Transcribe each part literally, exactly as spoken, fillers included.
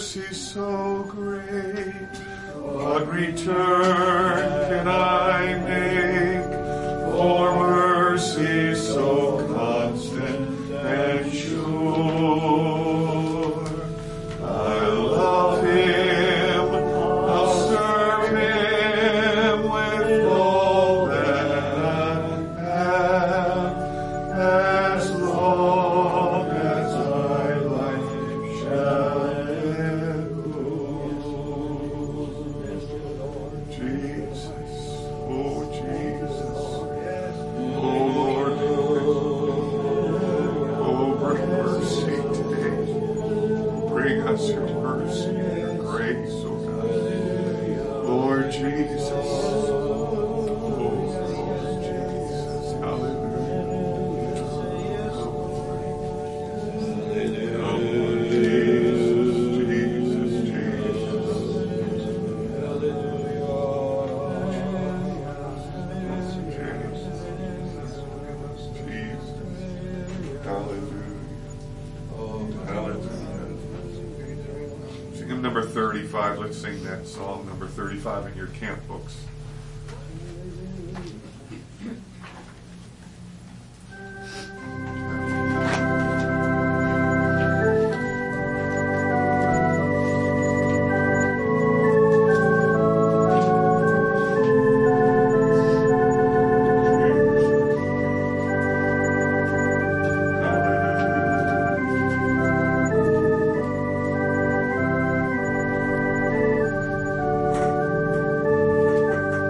mercy so great, what return can I make for mercy so constant and sure? I love him, I'll serve him with all that I have, as long as my life shall echo. Jesus, oh Jesus, oh Lord, oh bring mercy today. Bring us your mercy and your grace, oh God. Lord Jesus, oh Lord Jesus, hallelujah. Oh Jesus, Jesus, Jesus. Jesus. Hallelujah. Hallelujah. Sing hymn number thirty-five. Let's sing that song, number thirty-five, in your camp books. Hallelujah.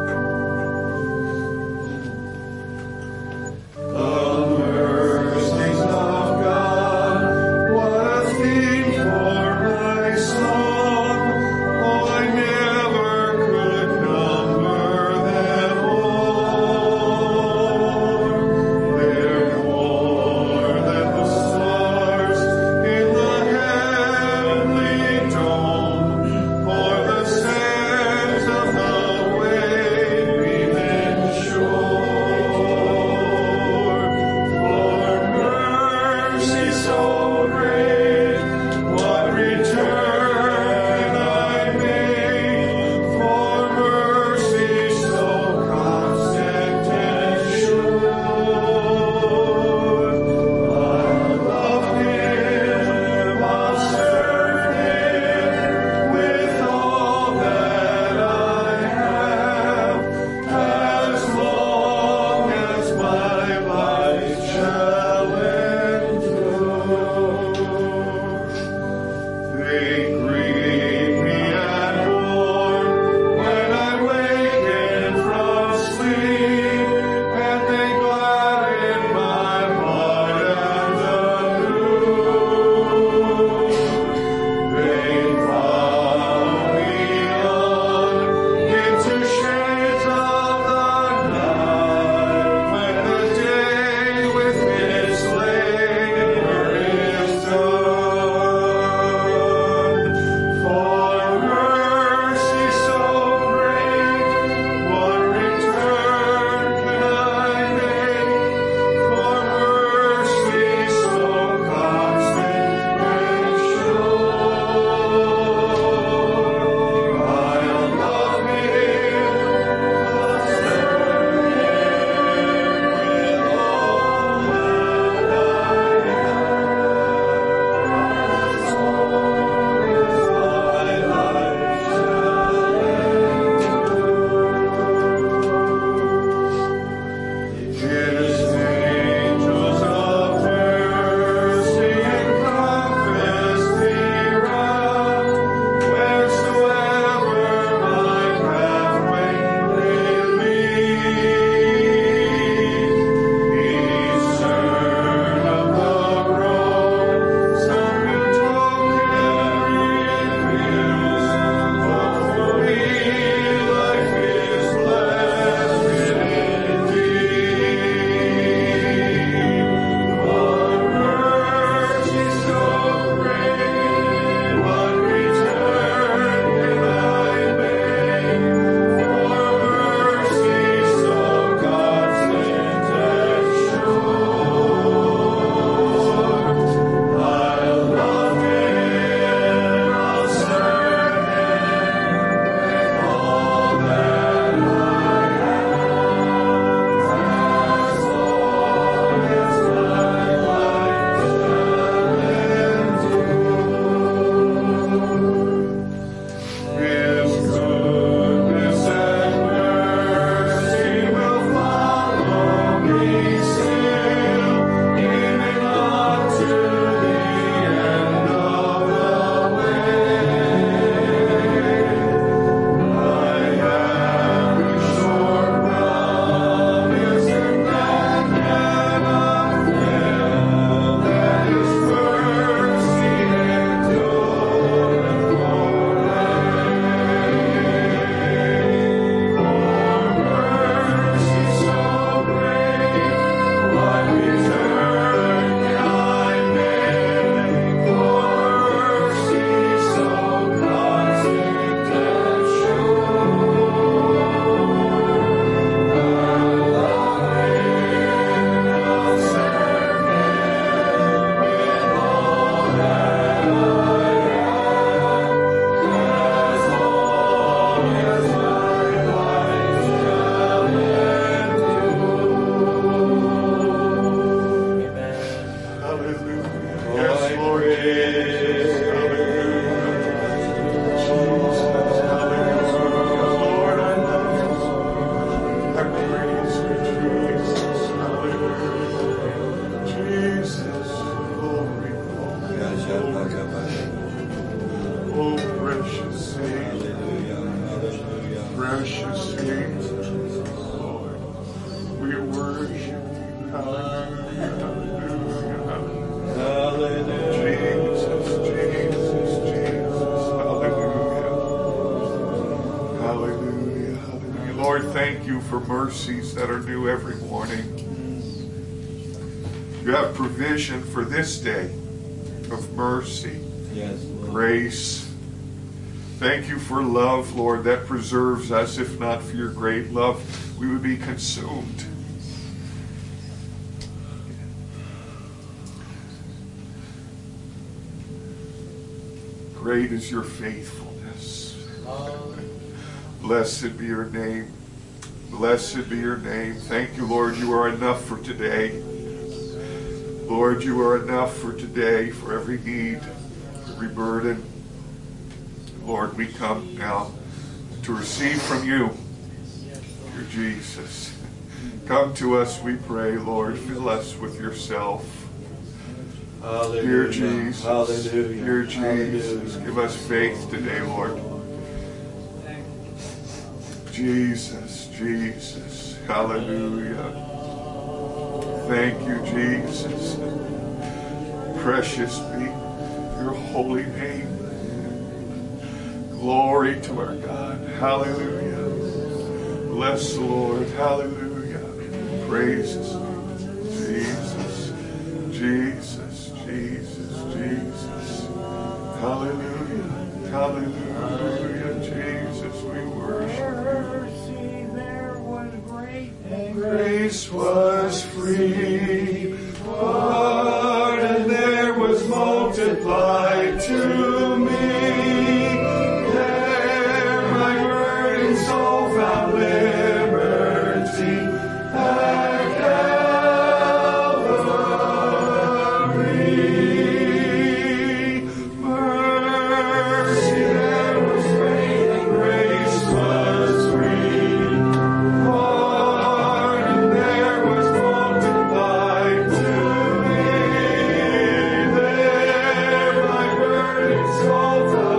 Oh, precious Savior. Precious Savior. Lord, we worship you. Hallelujah. Hallelujah. Hallelujah. Jesus, Jesus, Jesus. Hallelujah. Hallelujah. Hallelujah. Lord, thank you for mercies that are new every morning. You have provision for this day of mercy, yes, Lord. Grace. Thank you for love, Lord, that preserves us. If not for your great love, we would be consumed. Great is your faithfulness. Blessed be your name. Blessed be your name. Thank you, Lord, you are enough for today. Lord, you are enough for today, for every need, for every burden. Lord, we come now to receive from you, dear Jesus. Come to us, we pray, Lord. Fill us with yourself. Hallelujah. Dear Jesus, Hallelujah. dear Jesus, Hallelujah. give us faith today, Lord. Jesus, Jesus, hallelujah. Thank you, Jesus. Precious be your holy name. Glory to our God. Hallelujah. Bless the Lord. Hallelujah. Praises. Jesus. Jesus. Jesus. Jesus. Hallelujah. Hallelujah. Jesus, we worship Mercy there was great, and you. Grace was free. Pardon there was multiplied to me. There my burdened soul found liberty at Calvary. Mercy there was great and grace was free. Pardon there was multiplied to me. There my burdened soul found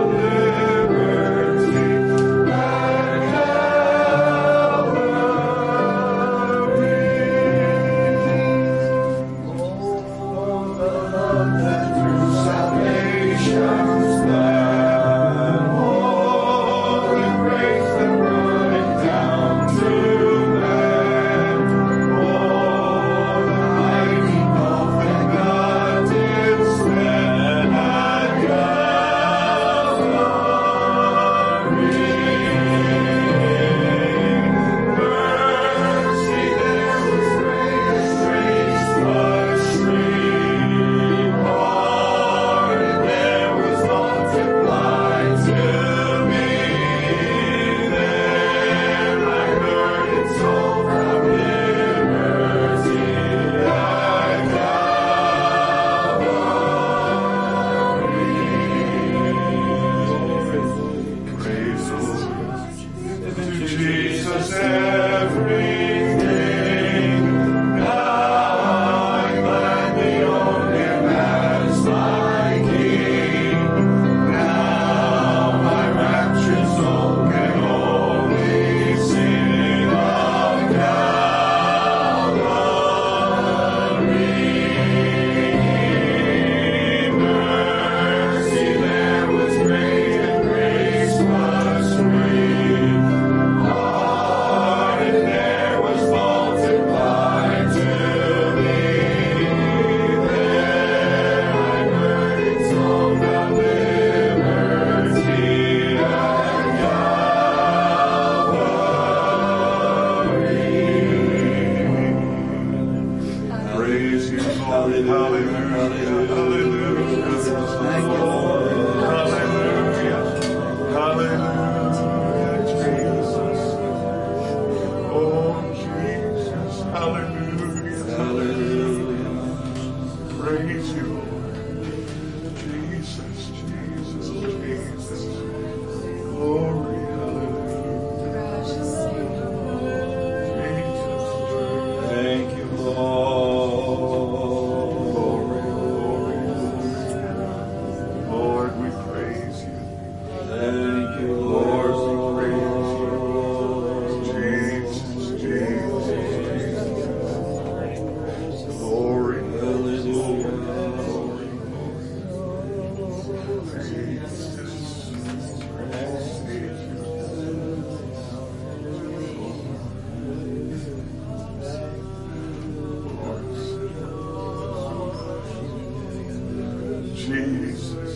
Jesus.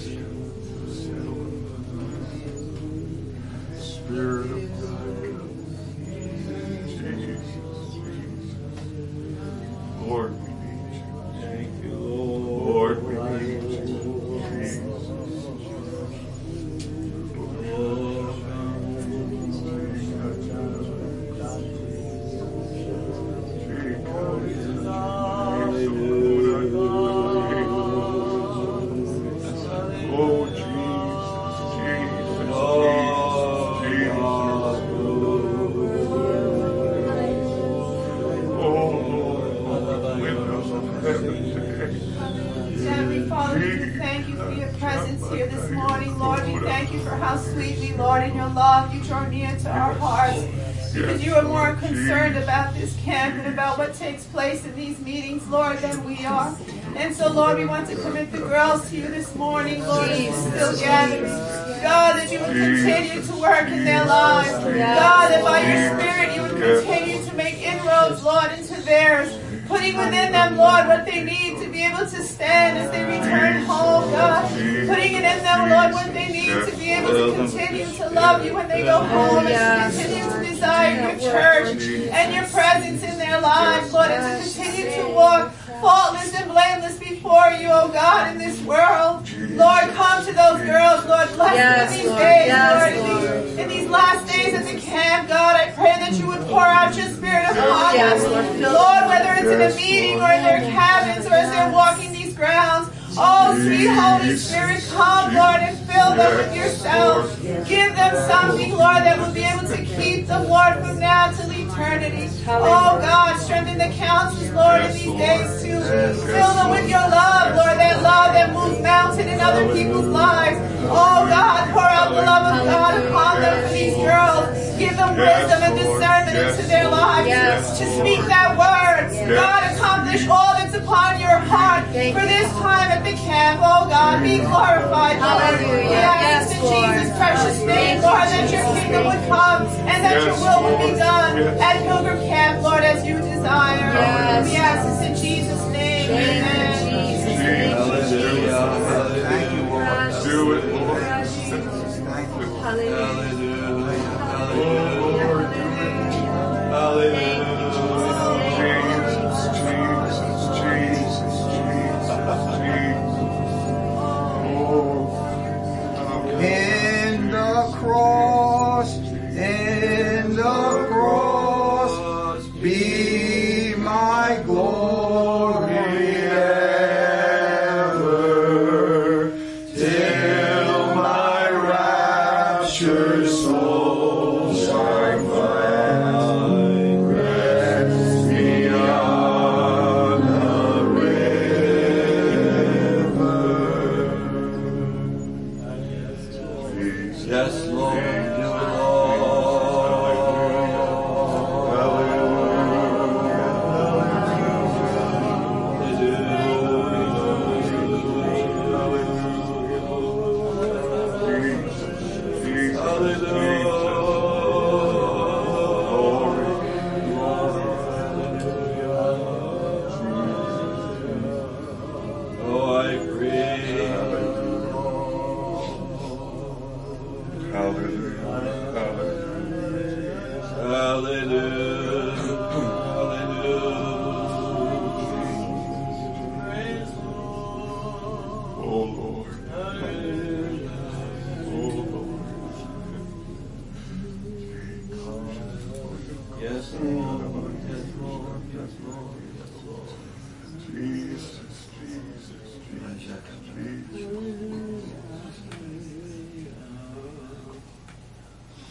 Spirit of God. Jesus. Lord, we need you. Thank you, Lord. Lord, we need you. Jesus. Lord, in your love, you draw near to our hearts because you are more concerned about this camp and about what takes place in these meetings, Lord, than we are. And so, Lord, we want to commit the girls to you this morning, Lord, as we're still gathering. God, that you would continue to work in their lives. God, that by your Spirit you would continue to make inroads, Lord, into theirs. Putting within them, Lord, what they need to be able to stand as they return home, God. Putting it in them, Lord, what they need to be able to continue to love you when they go home and to continue to desire your church and your presence in their lives, Lord, and to continue to walk faultless and blameless before you, oh God, in this world. Lord, come to those girls, Lord, bless them in these days, Lord, in these, in these last days at the camp, God. I pray that you would pour out your Spirit upon us, Lord, whether it's in a meeting or in their cabins or as they're walking these grounds. Oh, sweet Holy Spirit, come, Lord, and fill them with yourself. Give them something, Lord, that will be able to keep them, Lord, from now till eternity. Oh, God, strengthen the counsels, Lord, in these days, too. Fill them with your love, Lord, that love that moves mountains in other people's lives. Oh, God, pour out the love of God upon them for these girls. Give them wisdom and discernment into their lives to speak that word. God, accomplish all that's upon your heart for this time at the camp. Oh, God, be glorified, Lord. We ask in Jesus' precious name, Lord, that your kingdom would come and that your will would be done at Pilgrim Camp, Lord, as you desire. We ask this in Jesus' name. Amen. Thank you, Lord. Do it, Lord. Hallelujah. Oh, Lord. Hallelujah. Jesus, Jesus, Jesus, Jesus, Jesus. Oh, In the cross, in the cross, be my glory ever, till my raptured soul shall find rest beyond the river. Yes, Lord, do it all. Oh, I pray. Hallelujah. oh, Lord. Oh, Lord. Yes, Lord. Yes, Lord. Yes, Lord. Yes, Lord. Jesus, Jesus, Jesus, Jesus.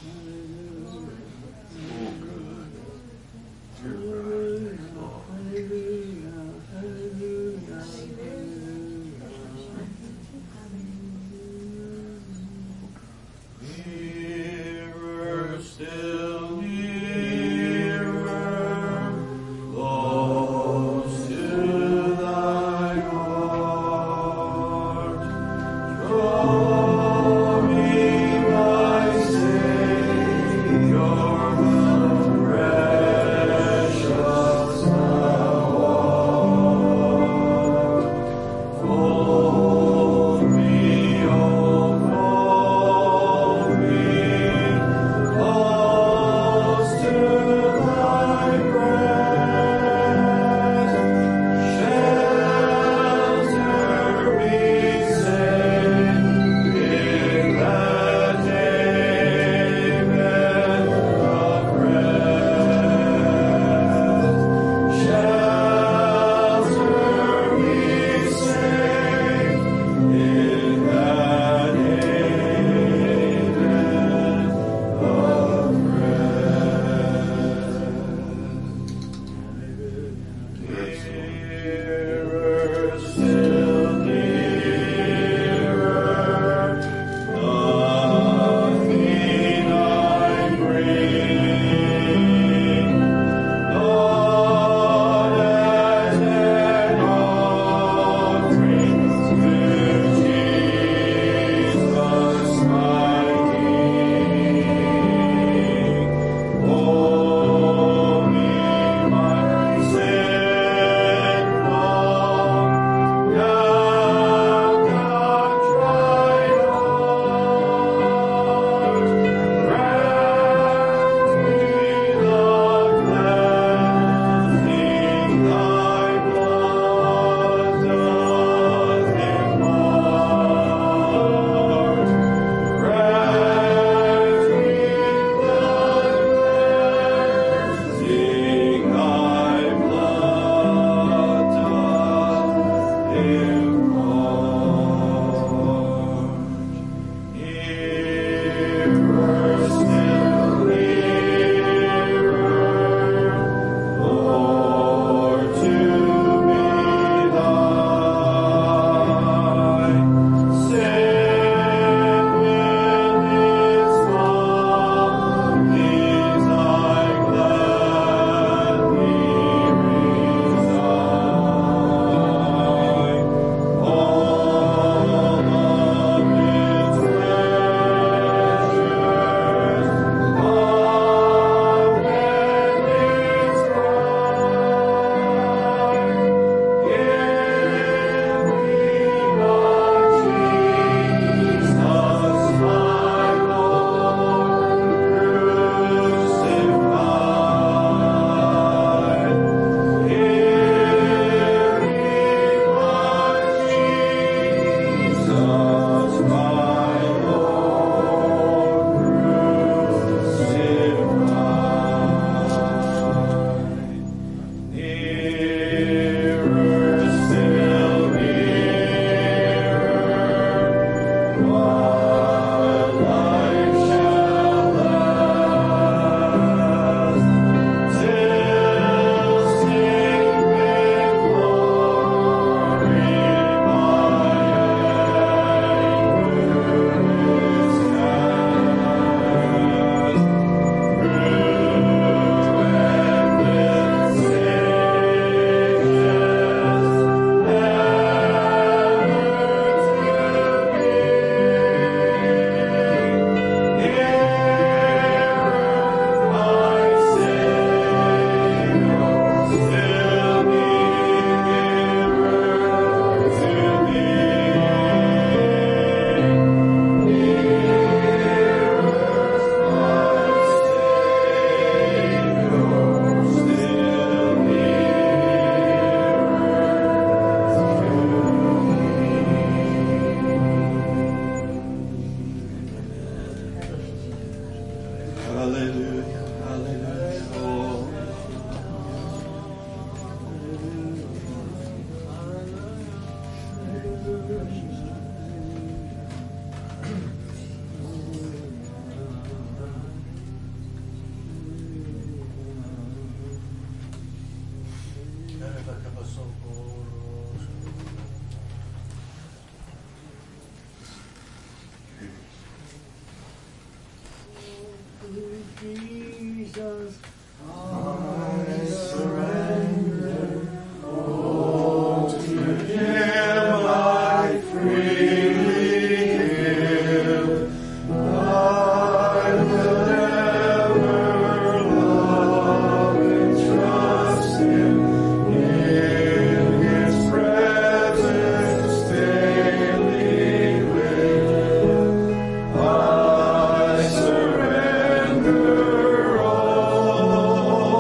Jesus, I surrender all to Him. I freely give. I will ever love and trust Him. In His presence daily live. I surrender all.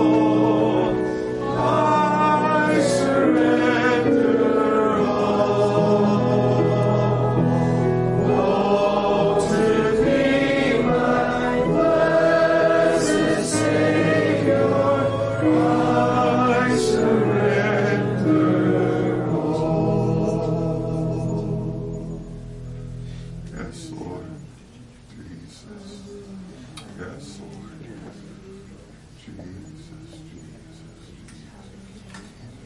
I surrender all. All to Thee, my blessed Savior. I surrender all. Yes, Lord. Jesus. Yes, Lord. Jesus, Jesus, Jesus.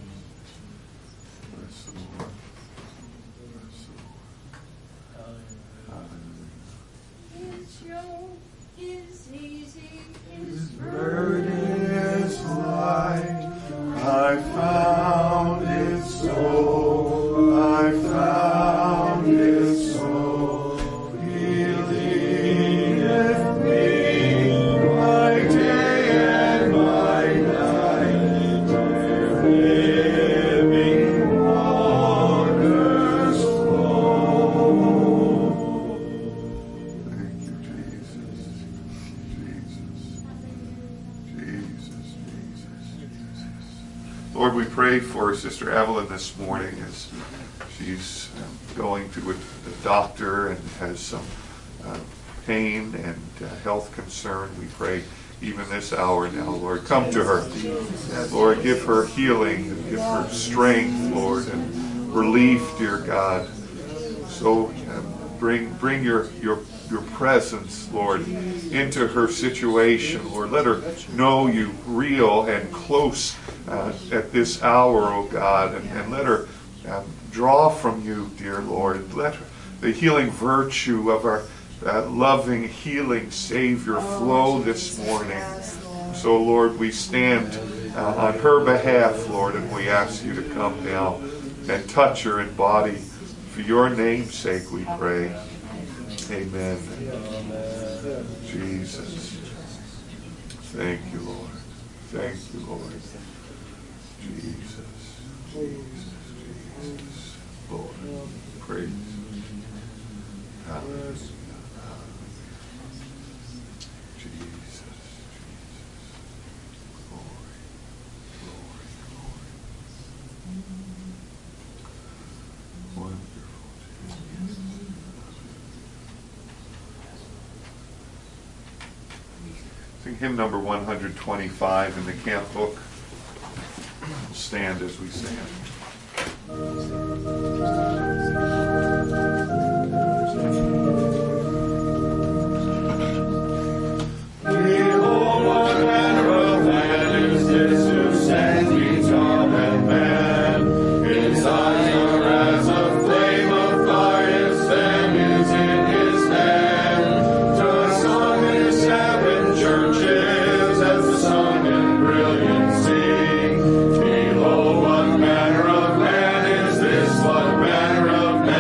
Bless the Lord. Bless the Lord. Hallelujah. His yoke is easy, His His burden is light. I found it so. I found it so. He leadeth me by day and by night. Where living waters flow. Thank you, Jesus. Jesus. Jesus, Jesus, Jesus. Lord, we pray for Sister Evelyn this morning as she's um, going to a, the doctor and has some uh, pain and uh, health concern. We pray even this hour now, Lord, come to her. Lord, give her healing and give her strength, Lord, and relief, dear God. So um, bring bring your your your presence, Lord, into her situation, Lord. Let her know you real and close uh, at this hour, oh God, and, and let her um, draw from you, dear Lord. Let her, the healing virtue of our uh, loving, healing Savior flow this morning. So, Lord, we stand uh, on her behalf, Lord, and we ask you to come now and touch her in body. For your name's sake, we pray. Amen. Jesus. Thank you, Lord. Thank you, Lord. Jesus. Jesus. Jesus. Lord. Praise. Hallelujah. Hallelujah. Jesus. Jesus. Glory. Glory. Glory. Wonderful. Sing hymn number one hundred twenty-five in the camp book. We'll stand as we stand. Behold, what manner of man is this who stands between God and man? His eyes are as a flame of fire, his fan is in his hand. The sun is seven churches as the sun in brilliancy. Behold, what manner of man is this? What manner of man?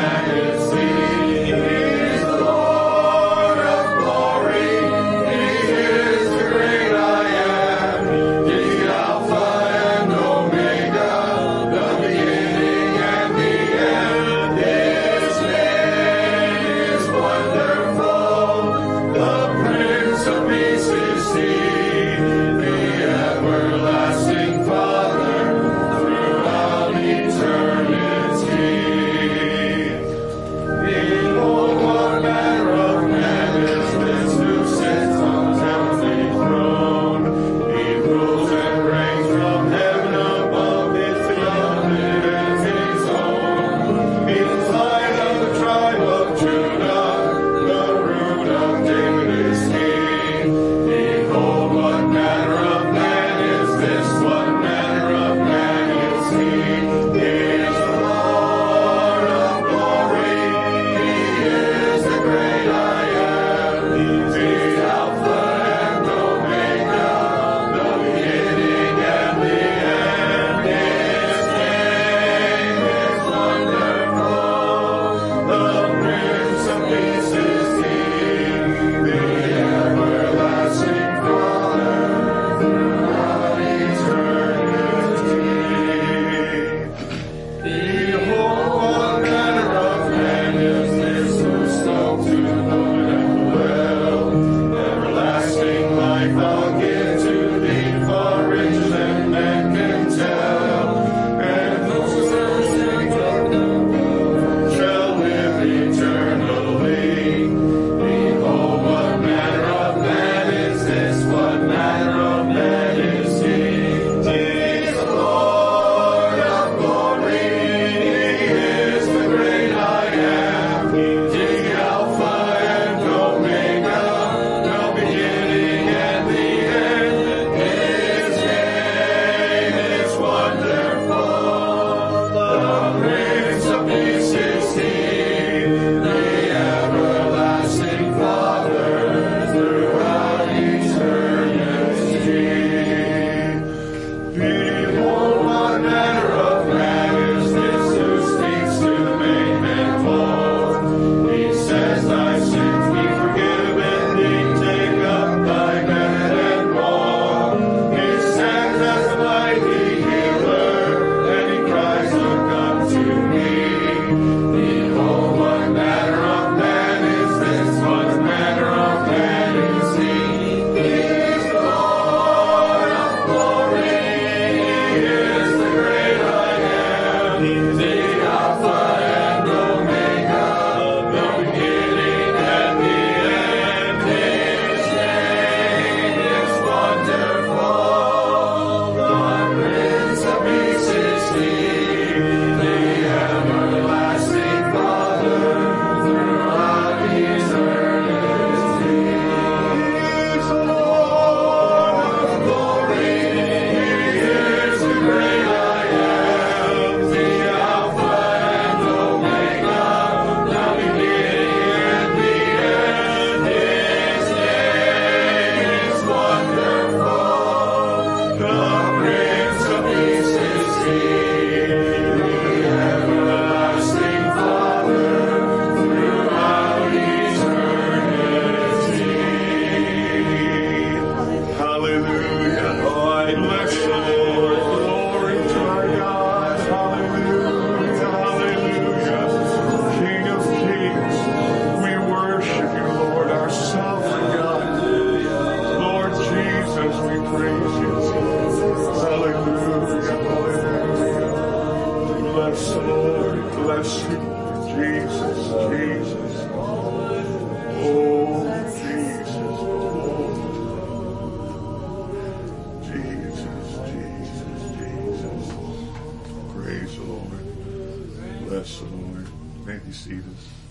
Yes, Lord. May be seated.